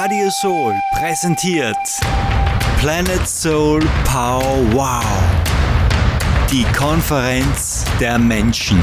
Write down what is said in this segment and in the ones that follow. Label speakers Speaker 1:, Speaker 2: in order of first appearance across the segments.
Speaker 1: Radio Soul präsentiert Planet Soul Pow Wow. Die Konferenz der Menschen.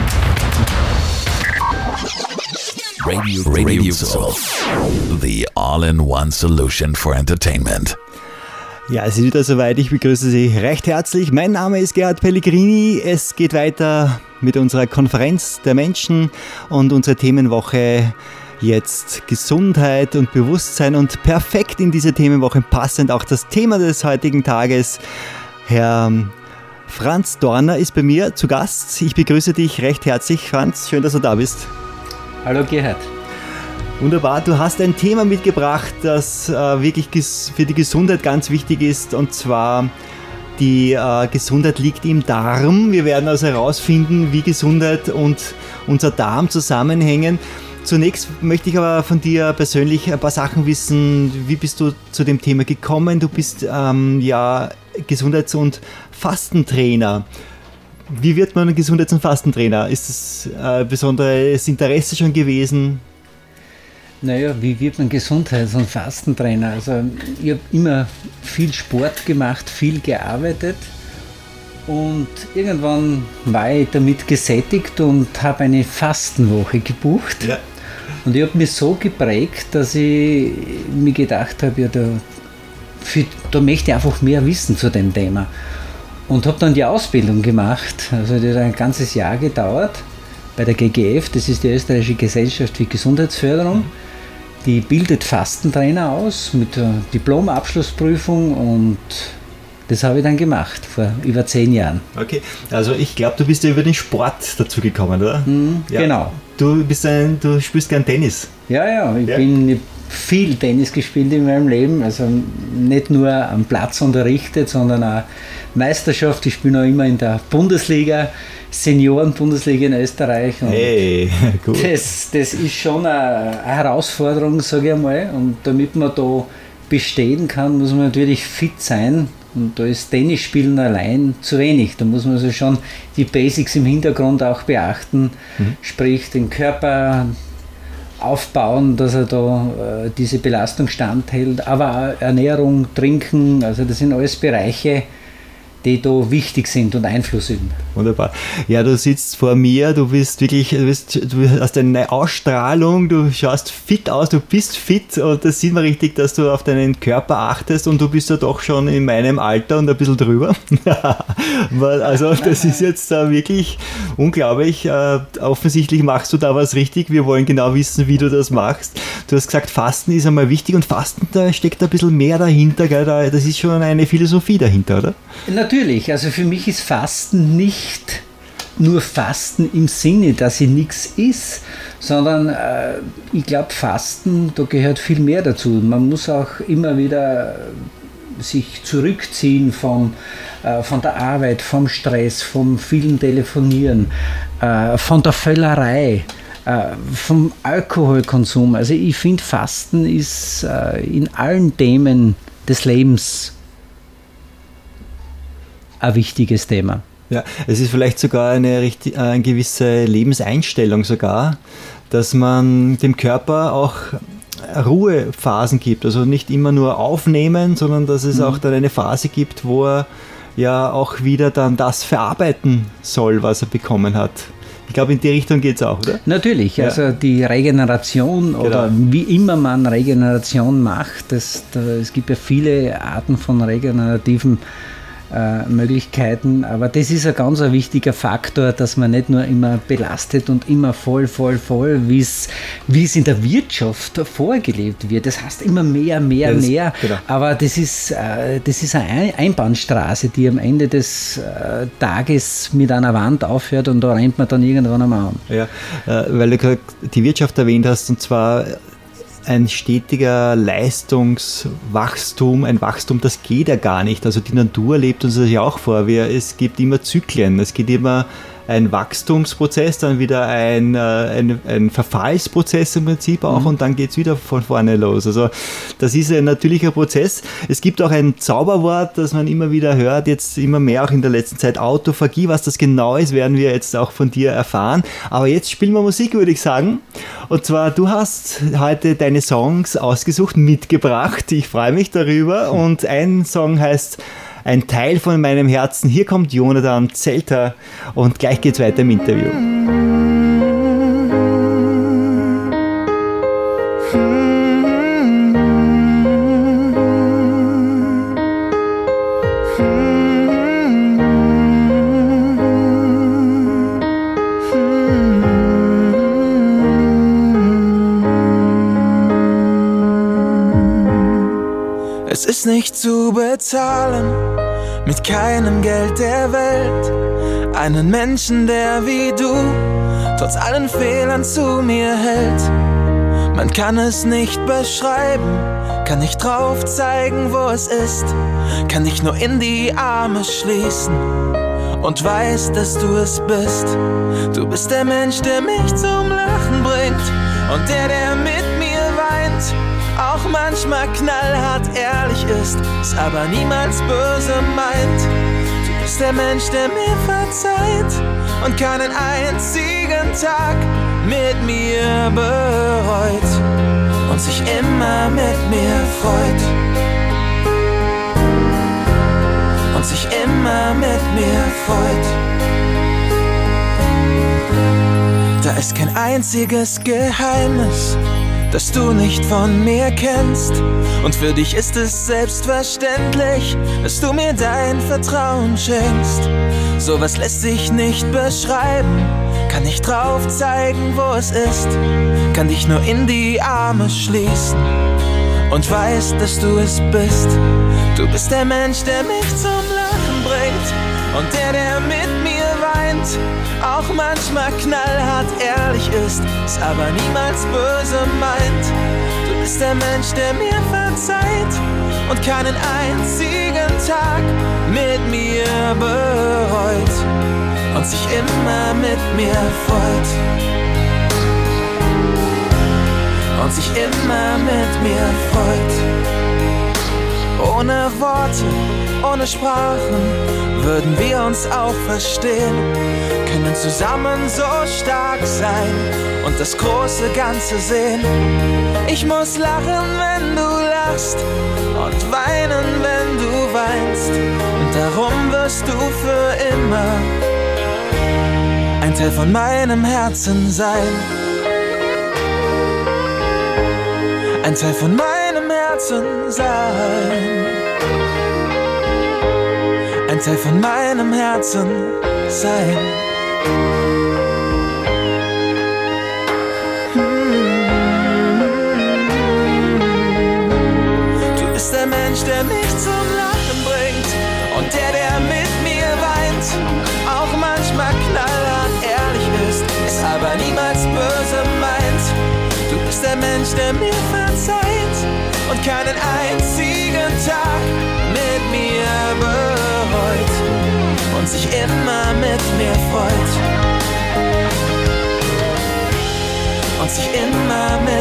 Speaker 2: Radio Soul. The all-in-one solution for entertainment.
Speaker 1: Ja, es ist wieder soweit. Ich begrüße Sie recht herzlich. Mein Name ist Gerhard Pellegrini. Es geht weiter mit unserer Konferenz der Menschen und unsere Themenwoche jetzt Gesundheit und Bewusstsein, und perfekt in diese Themenwoche passend auch das Thema des heutigen Tages. Herr Franz Dorner ist bei mir zu Gast. Ich begrüße dich recht herzlich, Franz. Schön, dass du da bist.
Speaker 3: Hallo Gerhard.
Speaker 1: Wunderbar, du hast ein Thema mitgebracht, das wirklich für die Gesundheit ganz wichtig ist, und zwar die Gesundheit liegt im Darm. Wir werden also herausfinden, wie Gesundheit und unser Darm zusammenhängen. Zunächst möchte ich aber von dir persönlich ein paar Sachen wissen. Wie bist du zu dem Thema gekommen? Du bist Gesundheits- und Fastentrainer. Wie wird man ein Gesundheits- und Fastentrainer? Ist das ein besonderes Interesse schon gewesen?
Speaker 3: Naja, wie wird man Gesundheits- und Fastentrainer? Also ich habe immer viel Sport gemacht, viel gearbeitet, und irgendwann war ich damit gesättigt und habe eine Fastenwoche gebucht. Ja. Und ich habe mich so geprägt, dass ich mir gedacht habe, ja, da möchte ich einfach mehr wissen zu dem Thema. Und habe dann die Ausbildung gemacht, also die hat ein ganzes Jahr gedauert, bei der GGF, das ist die Österreichische Gesellschaft für Gesundheitsförderung. Die bildet Fastentrainer aus mit der Diplomabschlussprüfung, und das habe ich dann gemacht, vor über 10 Jahren.
Speaker 1: Okay, also ich glaube, du bist ja über den Sport dazu gekommen, oder?
Speaker 3: Ja. Genau.
Speaker 1: Du spielst gern Tennis.
Speaker 3: Ja, ich habe viel Tennis gespielt in meinem Leben, also nicht nur am Platz unterrichtet, sondern auch Meisterschaft. Ich spiele noch immer in der Bundesliga, Senioren-Bundesliga in Österreich. Und
Speaker 1: hey, gut.
Speaker 3: Das ist schon eine Herausforderung, sage ich einmal. Und damit man da bestehen kann, muss man natürlich fit sein. Und da ist Tennisspielen allein zu wenig. Da muss man also schon die Basics im Hintergrund auch beachten, sprich den Körper aufbauen, dass er da diese Belastung standhält, aber auch Ernährung, Trinken, also das sind alles Bereiche, die da wichtig sind und Einfluss üben.
Speaker 1: Wunderbar. Ja, du sitzt vor mir, du bist wirklich, du hast eine Ausstrahlung, du schaust fit aus, du bist fit, und das sieht man richtig, dass du auf deinen Körper achtest, und du bist ja doch schon in meinem Alter und ein bisschen drüber. Also das ist jetzt wirklich unglaublich. Offensichtlich machst du da was richtig. Wir wollen genau wissen, wie du das machst. Du hast gesagt, Fasten ist einmal wichtig, und Fasten, da steckt ein bisschen mehr dahinter, gell? Das ist schon eine Philosophie dahinter, oder?
Speaker 3: Natürlich, also für mich ist Fasten nicht nur Fasten im Sinne, dass ich nichts isst, sondern ich glaube, Fasten, da gehört viel mehr dazu. Man muss auch immer wieder sich zurückziehen von der Arbeit, vom Stress, vom vielen Telefonieren, von der Völlerei, vom Alkoholkonsum. Also ich finde, Fasten ist in allen Themen des Lebens ein wichtiges Thema.
Speaker 1: Ja, es ist vielleicht sogar eine gewisse Lebenseinstellung sogar, dass man dem Körper auch Ruhephasen gibt. Also nicht immer nur aufnehmen, sondern dass es auch dann eine Phase gibt, wo er ja auch wieder dann das verarbeiten soll, was er bekommen hat. Ich glaube, in die Richtung geht es auch, oder?
Speaker 3: Natürlich, ja. Also die Regeneration, genau, oder wie immer man Regeneration macht, es gibt ja viele Arten von regenerativen Möglichkeiten, aber das ist ein ganz wichtiger Faktor, dass man nicht nur immer belastet und immer voll, wie es in der Wirtschaft vorgelebt wird. Das heißt immer mehr, genau. Aber das ist eine Einbahnstraße, die am Ende des Tages mit einer Wand aufhört, und da rennt man dann irgendwann einmal an.
Speaker 1: Ja, weil du gerade die Wirtschaft erwähnt hast, und zwar ein stetiger Leistungswachstum, ein Wachstum, das geht ja gar nicht. Also die Natur lebt uns das ja auch vor. Es gibt immer Zyklen, es geht immer ein Wachstumsprozess, dann wieder ein Verfallsprozess im Prinzip auch und dann geht es wieder von vorne los. Also das ist ein natürlicher Prozess. Es gibt auch ein Zauberwort, das man immer wieder hört, jetzt immer mehr auch in der letzten Zeit, Autophagie. Was das genau ist, werden wir jetzt auch von dir erfahren. Aber jetzt spielen wir Musik, würde ich sagen. Und zwar, du hast heute deine Songs ausgesucht, mitgebracht. Ich freue mich darüber. Und ein Song heißt Ein Teil von meinem Herzen. Hier kommt Jonathan Zelter und gleich geht's weiter im Interview.
Speaker 4: Es ist nicht zu bezahlen, mit keinem Geld der Welt, einen Menschen, der wie du, trotz allen Fehlern zu mir hält. Man kann es nicht beschreiben, kann nicht drauf zeigen, wo es ist, kann dich nur in die Arme schließen und weiß, dass du es bist. Du bist der Mensch, der mich zum Lachen bringt und der mit mir weint. Auch manchmal knallhart ehrlich ist, es aber niemals böse meint. Du bist der Mensch, der mir verzeiht und keinen einzigen Tag mit mir bereut und sich immer mit mir freut. Und sich immer mit mir freut. Da ist kein einziges Geheimnis, das du nicht von mir kennst. Und für dich ist es selbstverständlich, dass du mir dein Vertrauen schenkst. Sowas lässt sich nicht beschreiben, kann nicht drauf zeigen, wo es ist, kann dich nur in die Arme schließen und weiß, dass du es bist. Du bist der Mensch, der mich zum Lachen bringt und der mit mir weint. Auch manchmal knallhart ehrlich ist, es aber niemals böse meint. Du bist der Mensch, der mir verzeiht und keinen einzigen Tag mit mir bereut und sich immer mit mir freut. Und sich immer mit mir freut. Ohne Worte, ohne Sprachen würden wir uns auch verstehen, können zusammen so stark sein und das große Ganze sehen. Ich muss lachen, wenn du lachst und weinen, wenn du weinst, und darum wirst du für immer ein Teil von meinem Herzen sein. Ein Teil von meinem Herzen sein. Ein Teil von meinem Herzen sein. Du bist der Mensch, der mich zum Lachen bringt und der mit mir weint. Auch manchmal knallhart ehrlich ist, es aber niemals böse meint. Du bist der Mensch, der mir verzeiht und keinen einzigen Tag mit mir bereut und sich immer mit mir freut und sich immer mit